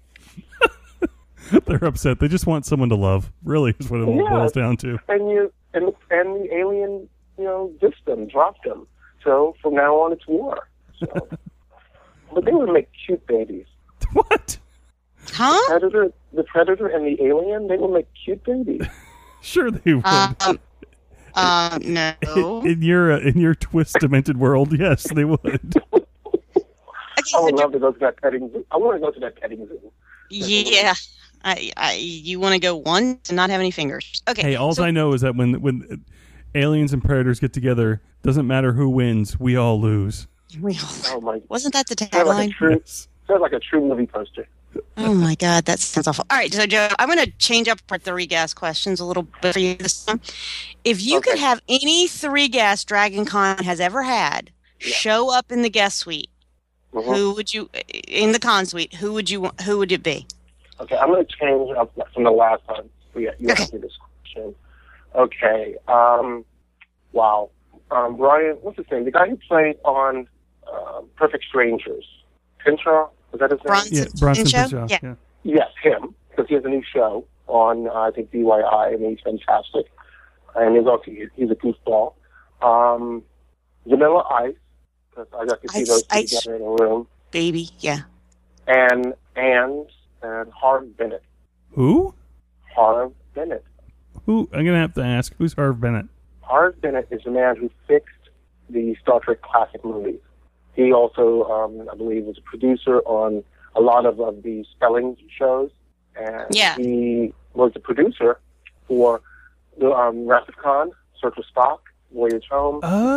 they're upset. They just want someone to love. Really, is what it all Yeah. boils down to. And you and and the alien, you know, dissed them, dropped them. So from now on, it's war. So. But they would make cute babies. What? Huh? Predator, the predator, and the alien, they will make cute babies. Sure, they would. Um, uh, no. in your uh, in your twist demented world, yes, they would. Okay, I so would do- love to go to that petting zoo. I want to go to that petting zoo. yeah. I, I, you want to go one and not have any fingers. Okay. Hey, all so- I know is that when when aliens and predators get together, doesn't matter who wins, we all lose. we- Oh my! wasn't that the Sounds like a tagline? true, Yes. sounds like a true movie poster. Oh my God, that sounds awful. All right, so Joe, I'm going to change up our three gas questions a little bit for you this time. If you Okay. could have any three gas Dragon Con has ever had show up in the guest suite, Mhm. who would you in the con suite? Who would you? Who would it be? Okay, I'm going to change up from the last time we you Okay. asked me this question. Okay. Um. Wow. Um. Brian, what's his name? The guy who played on uh, Perfect Strangers. Pinchot, is that his name? Bronson, Yeah, Bronson Pinchot? Pinchot. Yeah. Yeah. Yes, him, because he has a new show on, uh, I think, D Y I, and he's fantastic. And he's also, he's a goofball. Um, Vanilla Ice, because I got to see Ice, those two Ice. together in a room. Baby, yeah. And, and, and Harv Bennett. Who? Harv Bennett. Who? I'm gonna have to ask. Who's Harv Bennett? Harv Bennett is the man who fixed the Star Trek classic movies. He also, um, I believe, was a producer on a lot of, of the spelling shows. And Yeah. he was the producer for the um, Wrath of Khan, Search for Spock, Voyage Home.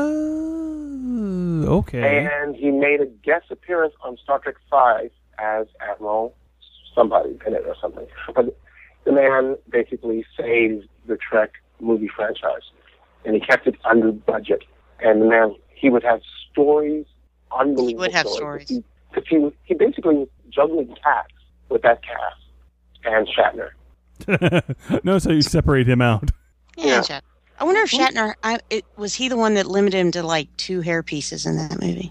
Oh, okay. And he made a guest appearance on Star Trek five as Admiral somebody, Bennett or something. But the man basically saved the Trek movie franchise. And he kept it under budget. And the man, he would have stories, unbelievable He would have stories. stories. Because he, he, he basically was juggling cats with that cast and Shatner. Notice how you separate him out. Yeah, Yeah. Shatner. I wonder if Shatner, I, it, was he the one that limited him to like two hair pieces in that movie?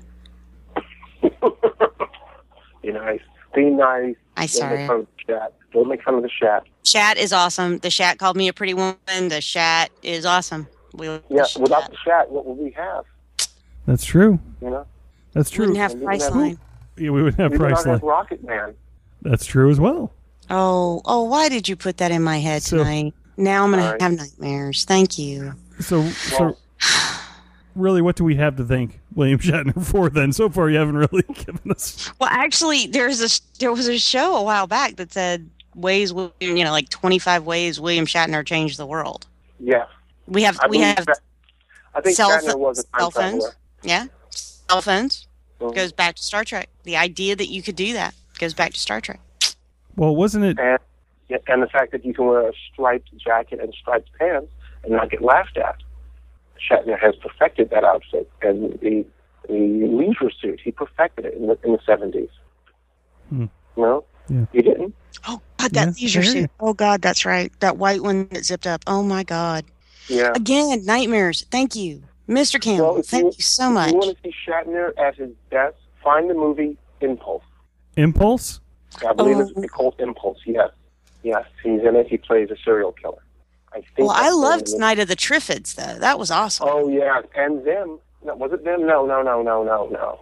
Be nice. Be nice. I Don't sorry. make fun of the Shat. Don't make fun of the Shat. Shat is awesome. The Shat called me a pretty woman. The Shat is awesome. We love the Yeah, Shat. without the Shat, what would we have? That's true. You know? That's true. Wouldn't have And we would have- Priceline. Yeah, we would have We would not Priceline. have Rocket Man. That's true as well. Oh, oh, why did you put that in my head So- tonight? Now I'm going Sorry. to have nightmares. Thank you. So, so really, what do we have to thank William Shatner for then? So far, you haven't really given us. Well, actually, there's a there was a show a while back that said ways, you know, like twenty-five ways William Shatner changed the world. Yeah. We have I we believe have that- I think cell, Shatner was a time cell phones. traveler. Yeah, cell phones Mhm. goes back to Star Trek. The idea that you could do that goes back to Star Trek. Well, wasn't it? And, yeah, and the fact that you can wear a striped jacket and striped pants and not get laughed at. Shatner has perfected that outfit. And the the leisure suit, he perfected it in the, in the seventies. Hmm. No? Yeah. He didn't? Oh God, that Yeah, leisure I hear you. suit. Oh God, that's right. That white one that zipped up. Oh my God. Yeah. Again, nightmares. Thank you, Mister Campbell. Well, if Thank you- you so If much. you want to see Shatner at his best, find the movie Impulse. Impulse? I believe Oh. it's called Impulse, yes. Yes, he's in it. He plays a serial killer. I think Well, I that's the loved name of it. Night of the Triffids, though. That was awesome. Oh, yeah, and them. No, was it them? No, no, no, no, no, no.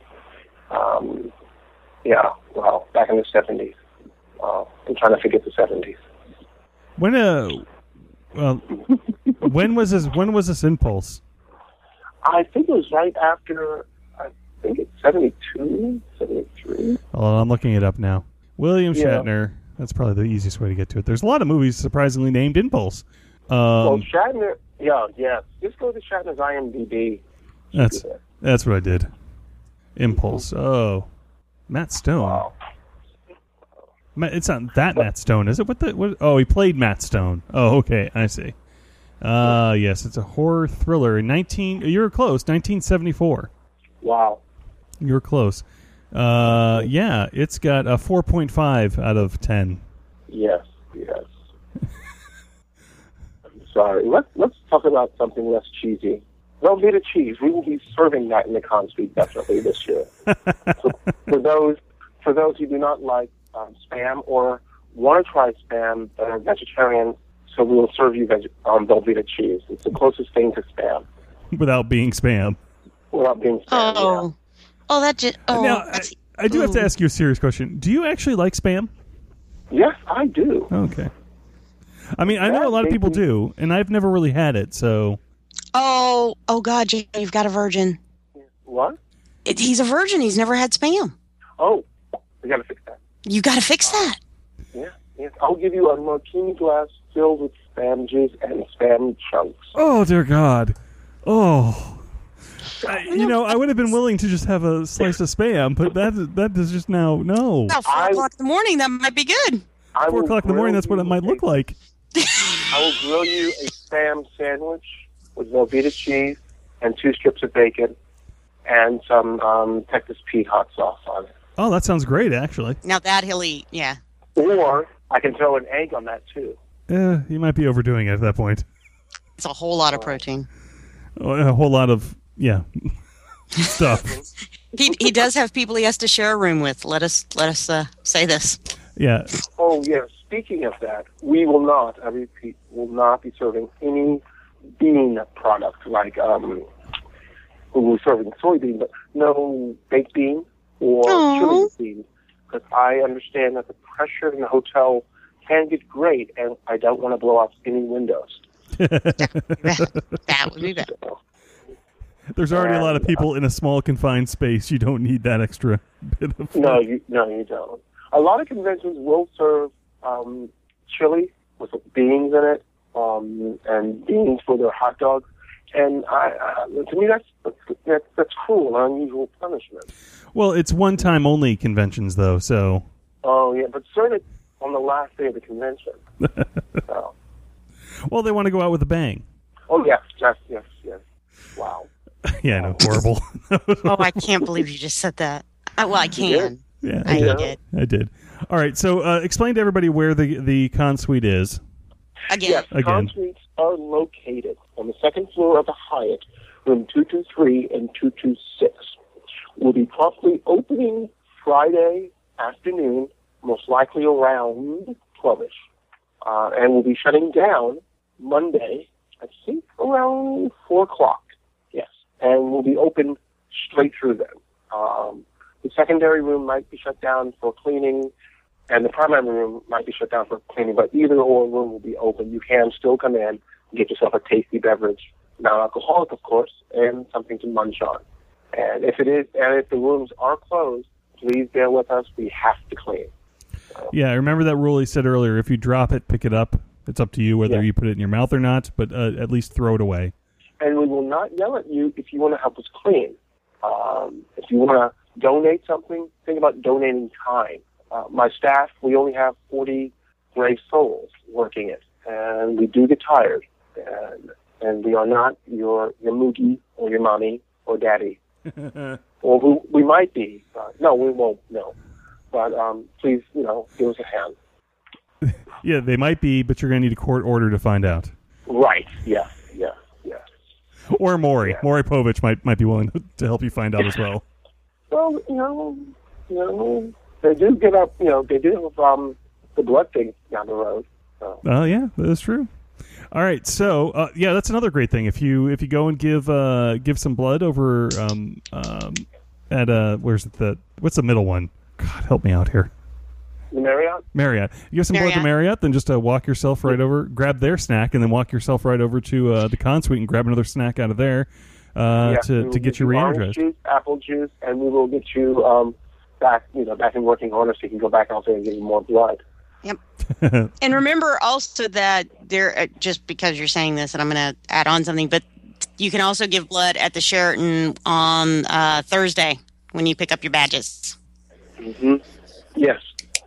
Um, yeah, well, back in the seventies. Uh, I'm trying to forget the seventies. When uh, well, when was this? When was this Impulse? I think it was right after, I think it's seventy-two, seventy-three. Oh, I'm looking it up now. William Yeah. Shatner. That's probably the easiest way to get to it. There's a lot of movies surprisingly named Impulse. well, Um, Shatner, yeah, yeah. Just go to Shatner's I M D B. that's that's what I did. Impulse. Oh, Matt Stone. Wow. Matt, it's not that Matt Stone, is it? What the? What, oh, he played Matt Stone. Oh, okay, I see. Uh yes, it's a horror thriller. In nineteen, you were close. nineteen seventy-four. Wow. You were close. Uh, yeah, it's got a four point five out of ten. Yes, yes. I'm sorry. Let's let's talk about something less cheesy. Velveeta cheese. We will be serving that in the con suite definitely this year. So for those for those who do not like um, spam or want to try spam but are vegetarian, so we will serve you veg- um, Velveeta cheese. It's the closest thing to spam Without being spam. without being spam. Oh, oh, that just. Oh, now, I, that's, I do have to ooh. ask you a serious question. Do you actually like spam? Yeah. Yes, I do. Okay. I mean, I know Yeah, a lot of people maybe. do, and I've never really had it, so... Oh, oh God, Jay, you've got a virgin. What? It, he's a virgin. He's never had spam. Oh, we got to fix that. You got to fix that. Yeah, yes. I'll give you a martini glass filled with spam juice and spam chunks. Oh, dear God. Oh. I, you know, I would have been willing to just have a slice of spam, but that that is just now... No. About four I- o'clock in the morning, that might be good. I Four will o'clock in the morning, grill that's what it you might a- look like. I will grill you a spam sandwich with Velveeta cheese and two strips of bacon and some um, Texas Pete hot sauce on it. Oh, that sounds great, actually. Now that he'll eat, yeah. Or I can throw an egg on that too. Eh, you might be overdoing it at that point. It's a whole lot of protein. Oh, a whole lot of... Yeah. stuff. He he does have people he has to share a room with. Let us let us uh, say this. Yeah. Oh, yes. Speaking of that, we will not, I repeat, will not be serving any bean products like, um, we're serving soybean, but no baked bean or Aww. chili beans. Because I understand that the pressure in the hotel can get great, and I don't want to blow out any windows. That would be better. So, There's already a lot of And, people in a small confined space. You don't need that extra bit of food. no, you, no, you don't. A lot of conventions will serve um, chili with beans in it, um, and beans for their hot dogs. And I, uh, to me, that's, that's that's cruel and unusual punishment. Well, it's one-time only conventions, though, so... Oh, yeah, but serve it on the last day of the convention. So. Well, they want to go out with a bang. Oh, yes, yes, yes, yes. Wow. Yeah, no, horrible. Oh, I can't believe you just said that. Uh, well, I can. Yeah, I did. did. I did. All right, so uh, explain to everybody where the the con suite is. Again. Yes, the Again. con suites are located on the second floor of the Hyatt, room two two three and two two six. We'll be promptly opening Friday afternoon, most likely around twelve-ish. Uh, and we'll be shutting down Monday, I think, around four o'clock. Yes. And we'll be open straight through then. Um, the secondary room might be shut down for cleaning, and the primary room might be shut down for cleaning, but either or room will be open. You can still come in and get yourself a tasty beverage, non-alcoholic, of course, and something to munch on. And if it is, and if the rooms are closed, please bear with us. We have to clean. So, Yeah, I remember that rule he said earlier. If you drop it, pick it up. It's up to you whether Yeah. you put it in your mouth or not, but uh, at least throw it away. and we will not yell at you if you want to help us clean. Um, if you want to donate something, think about donating time. Uh, my staff, we only have forty brave souls working it, and we do get tired. And, and we are not your, your Moogie or your mommy or daddy. Or we, we might be. But no, we won't, no. But um, please, you know, give us a hand. Yeah, they might be, but you're going to need a court order to find out. Right, yeah, yeah, yeah. Or Maury. Yeah. Maury Povich might might be willing to help you find out as well. Well, you know, you know, they do get up, you know, they do have um, the blood thing down the road. So. Oh, uh, yeah, that's true. All right, so uh, yeah, that's another great thing. If you if you go and give uh, give some blood over um, um, at uh, where's it the what's the middle one? God, help me out here. The Marriott? Marriott. You give some Marriott. blood to Marriott, then just uh, walk yourself right over, grab their snack, and then walk yourself right over to uh, the con suite and grab another snack out of there uh, Yeah, to, we to will get you you orange re-energized. juice, apple juice, and we will get you um, back, you know, back in working order so you can go back out there and get you more blood. Yep. And remember also that there, uh, just because you're saying this, and I'm going to add on something, but you can also give blood at the Sheraton on uh, Thursday when you pick up your badges. Mm-hmm. Yes.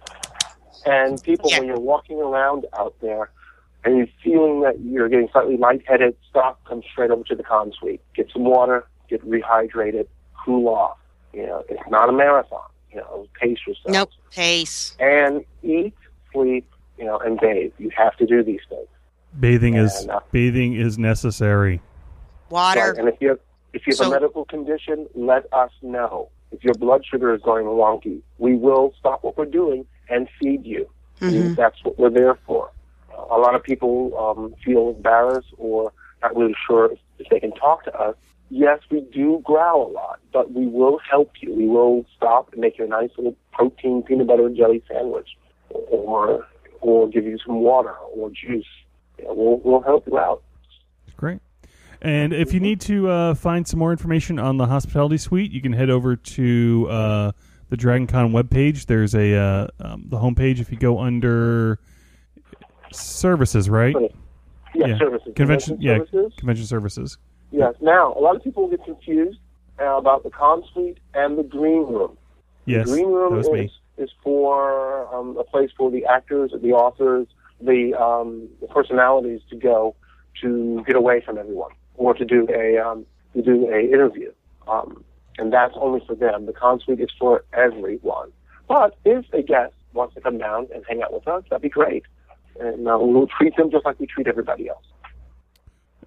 And people, Yeah. when you're walking around out there and you're feeling that you're getting slightly lightheaded, stop, come straight over to the con suite. Get some water, get rehydrated, cool off. You know, it's not a marathon. You know, pace yourself. Nope. Pace. And eat, sleep, you know, and bathe. You have to do these things. Bathing is And, uh, bathing is necessary. Water. Right. And if you have, if you have So- a medical condition, let us know. If your blood sugar is going wonky, we will stop what we're doing and feed you. Mhm. That's what we're there for. A lot of people um, feel embarrassed or not really sure if, if they can talk to us. Yes, we do growl a lot, but we will help you. We will stop and make you a nice little protein peanut butter and jelly sandwich, or or give you some water or juice. Yeah, we'll we'll help you out. Great. And if you need to uh, find some more information on the hospitality suite, you can head over to uh, the DragonCon webpage. There's a uh, um, the homepage. If you go under services, right? Yeah, Yeah. services. Convention, yeah, services. convention services. Yes. Now, a lot of people get confused uh, about the con suite and the green room. Yes, the green room that was is, me. is for um, a place for the actors, the authors, the, um, the personalities to go to get away from everyone, or to do a um, to do a interview, um, and that's only for them. The con suite is for everyone. But if a guest wants to come down and hang out with us, that'd be great, and uh, we'll treat them just like we treat everybody else.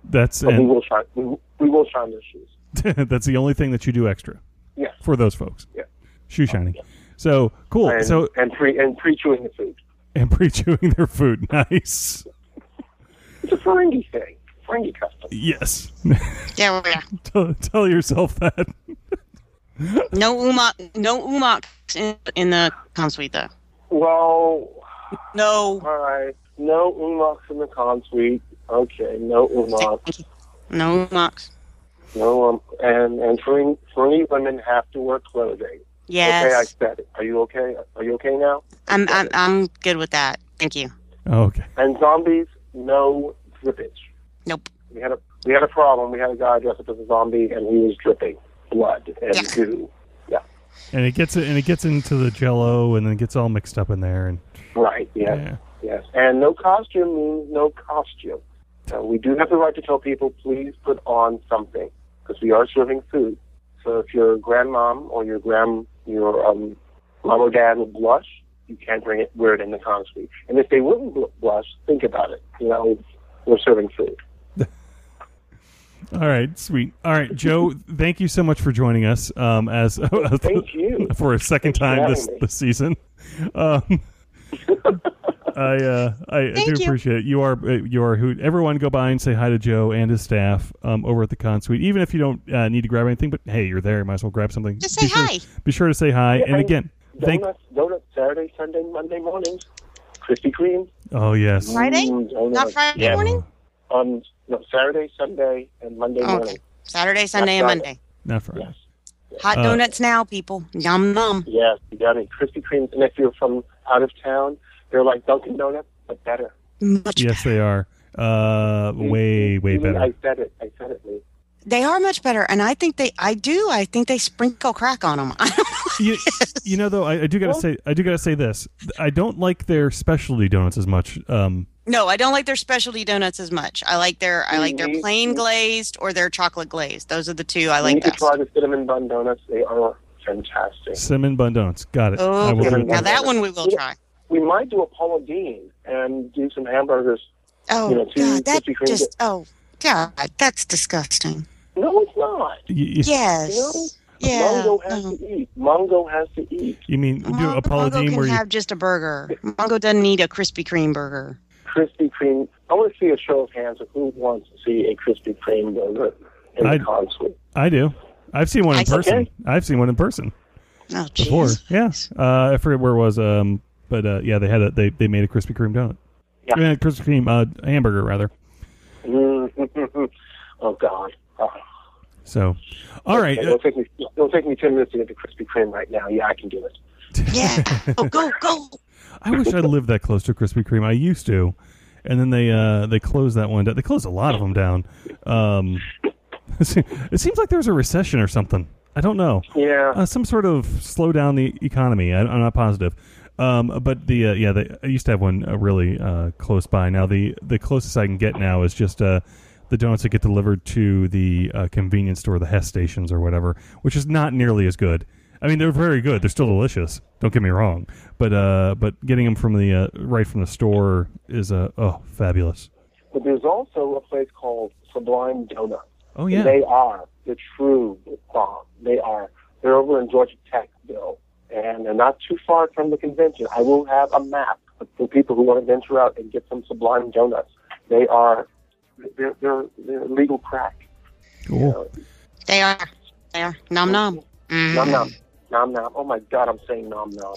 That's But we and will shine. We, we will shine their shoes. that's the only thing that you do extra. Yeah. For those folks. Yeah. Shoe shining. So cool. And, so and pre and pre chewing the food. and pre-chewing their food. Nice. It's a Ferengi thing. Ferengi custom. Yes. Yeah, yeah. tell, tell yourself that. No umak, no umaks in, in the con suite though. Well, No. all right. No umaks in the con suite. Okay, no umaks. No umaks. No, um, and and Ferengi, Ferengi women have to wear clothing. Yes. Okay, I said it. Are you okay? Are you okay now? I'm I'm I'm good with that. Thank you. Okay. And zombies, no drippage. Nope. We had a we had a problem. We had a guy dressed up as a zombie, and he was dripping blood and Yeah. goo. Yeah. And it gets and it gets into the Jello, and then it gets all mixed up in there. And Right. Yes. yeah. Yes. And no costume means no costume. So we do have the right to tell people, please put on something, because we are serving food. So if your grandmom or your grand your um, mom or dad would blush, you can't bring it wear it in the con suite. And if they wouldn't bl- blush, think about it. You know, we're serving food. All right, sweet. All right, Joe, thank you so much for joining us um, as Thank you. for a second Thanks for time this having me. this season. Um, I uh, I, I do Thank you. appreciate it. You are uh, you are who everyone go by and say hi to Joe and his staff um, over at the Con Suite. Even if you don't uh, need to grab anything, but hey, you're there, might as well grab something. Just say be sure, hi. Be sure to say hi. And again, thank. Donuts, donuts Saturday, Sunday, Monday mornings. Krispy Kreme. Oh yes. Friday? Mm, donuts. Not Friday Yeah. morning? On no, Saturday, Sunday, and Monday Okay. morning. Saturday, Sunday, and Friday. Monday. Not Friday. Yes. Hot Uh, donuts now, people. Yum yum. Yes, you got it. Krispy Kreme. And if you're from out of town, they're like Dunkin' Donuts, but better. Much Yes, they are. Uh, way way Lee, better. I said it. I said it, Lee. They are much better, and I think they. I do. I think they sprinkle crack on them. you, you know, though, I, I do gotta Well- say, I do gotta say this. I don't like their specialty donuts as much. Um, No, I don't like their specialty donuts as much. I like their. I like their Mhm. plain glazed or their chocolate glazed. Those are the two I You like need to best. try the cinnamon bun donuts. They are fantastic. cinnamon bun donuts. Got it. I Oh, will do cinnamon it. now bun that donuts. one we will try. We might do a Paula Deen and do some hamburgers. Oh You know, two God, that Krispy Kreme just. Oh God, that's disgusting. No, it's not. You, you, Yes. Yeah. Mongo has no. to eat. Mongo has to eat. you mean do Mon- a Paula Mongo Deen can where you? have just a burger. Mongo doesn't need a Krispy Kreme burger. Krispy Kreme. I want to see a show of hands of who wants to see a Krispy Kreme burger in I'd- the con suite. I do. I've seen one in I- person. Okay. I've seen one in person Oh, before. jeez. Yeah. Uh, I forget where it was. Um, but uh, yeah, they had a they they made a Krispy Kreme donut. Yeah. I mean, a Krispy Kreme uh, hamburger rather. Mm. Oh God. Oh. So, all right. Okay, uh, It'll take me. It'll take me ten minutes to get to Krispy Kreme right now. Yeah, I can do it. Yeah. Oh, go go. I wish I lived that close to Krispy Kreme. I used to, and then they uh, they closed that one down. They closed a lot of them down. Um, it seems like there's a recession or something. I don't know. Yeah. Uh, some sort of slow down the economy. I, I'm not positive. Um, but the uh, yeah, the, I used to have one uh, really uh, close by. Now the the closest I can get now is just uh, the donuts that get delivered to the uh, convenience store, the Hess stations or whatever, which is not nearly as good. I mean, they're very good. They're still delicious. Don't get me wrong. But uh, but getting them from the uh, right from the store is uh, oh fabulous. But there's also a place called Sublime Donuts. Oh yeah. They are the true bomb. They are. They're over in Georgia Tech, Bill, and they're not too far from the convention. I will have a map for people who want to venture out and get some Sublime Donuts. They are. They're they're, they're legal crack. Cool. You know, They are. They are. Nom nom. Mm. nom nom nom nom. Oh my God, I'm saying nom nom.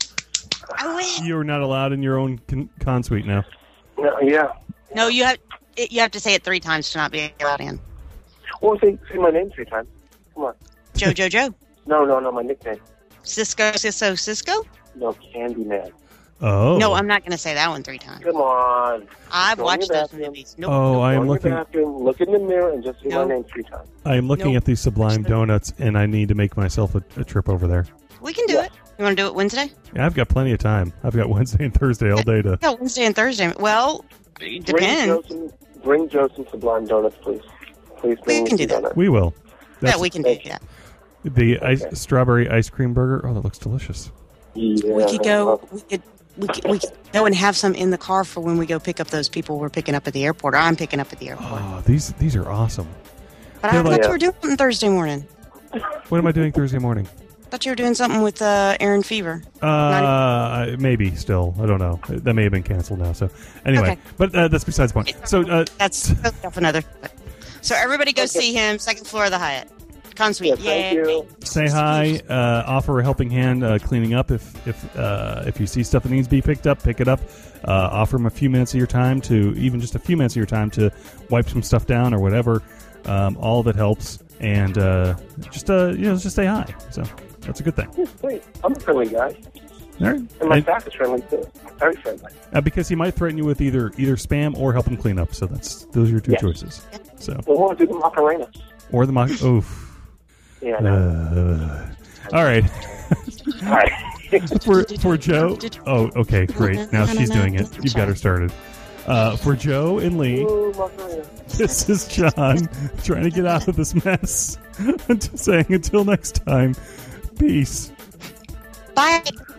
I win. You're not allowed in your own con, con suite now. No, yeah. No, you have. It, you have to say it three times to not be allowed in. Well, say say my name three times. Come on. Joe, Joe, Joe. No, no, no. My nickname. Cisco, Cisco, Cisco. No, Candyman. Oh. No, I'm not going to say that one three times. Come on. I've Go in watched the those bathroom. movies. Nope. Oh, I Go am in looking. the bathroom, look in the mirror, and just say No. my name three times. I am looking Nope. at these Sublime Donuts, and I need to make myself a, a trip over there. We can do Yeah. it. You want to do it Wednesday? Yeah, I've got plenty of time. I've got Wednesday and Thursday all day to. Yeah, Wednesday and Thursday. Well, it Bring depends. Joe some, bring Joe some Sublime Donuts, please. Please bring We me can some do that. donuts. We will. Yeah, we can do that. The ice, Okay. strawberry ice cream burger. Oh, that looks delicious. Yeah, We could go. We could we can, we can go and have some in the car for when we go pick up those people we're picking up at the airport, or I'm picking up at the airport. Oh, these these are awesome. But I They're thought like- you were doing something Thursday morning. What am I doing Thursday morning? I thought you were doing something with uh, Aaron Fever. Uh, maybe still. I don't know. That may have been canceled now. So anyway, Okay. but uh, that's besides the point. So uh, That's off another. So everybody go see him, second floor of the Hyatt. Con Suite. Yeah, thank Yay. you. say hi. Uh, offer a helping hand uh, cleaning up. If if uh, if you see stuff that needs to be picked up, pick it up. Uh, offer them a few minutes of your time to even just a few minutes of your time to wipe some stuff down or whatever. Um, all of it helps, and uh, just uh, you know, just say hi. So that's a good thing. Yeah, sweet. I'm a friendly guy. All right. And my And- staff is friendly too. Very friendly. Uh, because he might threaten you with either either spam or help him clean up. So that's those are your two Yes. choices. So We'll want to do the Macarena. or the mock. Oof. Yeah, I know. Uh, all right. All right. for for Joe. Oh, okay, great. Now she's doing it. You've got her started. Uh, for Joe and Lee, Ooh, Macarena. this is John trying to get out of this mess. Until saying until next time, peace. Bye.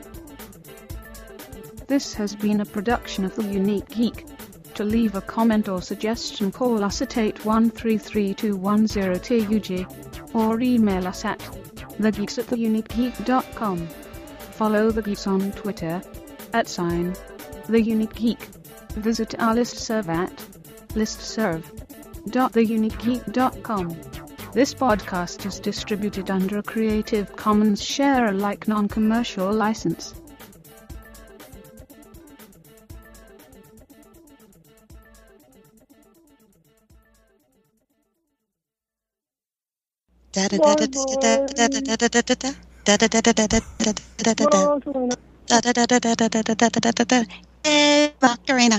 This has been a production of The Unique Geek. To leave a comment or suggestion, call us at eight one three three two one zero T U G or email us at thegeeks at theuniquegeek dot com. Follow The Geeks on Twitter at sign The Unique Geek. Visit our listserv at listserv dot the unique geek dot com. This podcast is distributed under a Creative Commons Share-alike non-commercial license. Macarena.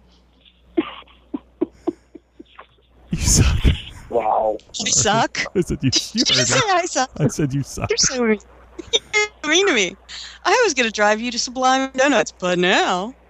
You suck. Wow. You suck. I said you. You Did you heard say me. I suck? I said you suck. You're so mean. You're mean to me. I was going to drive you to Sublime Donuts, but now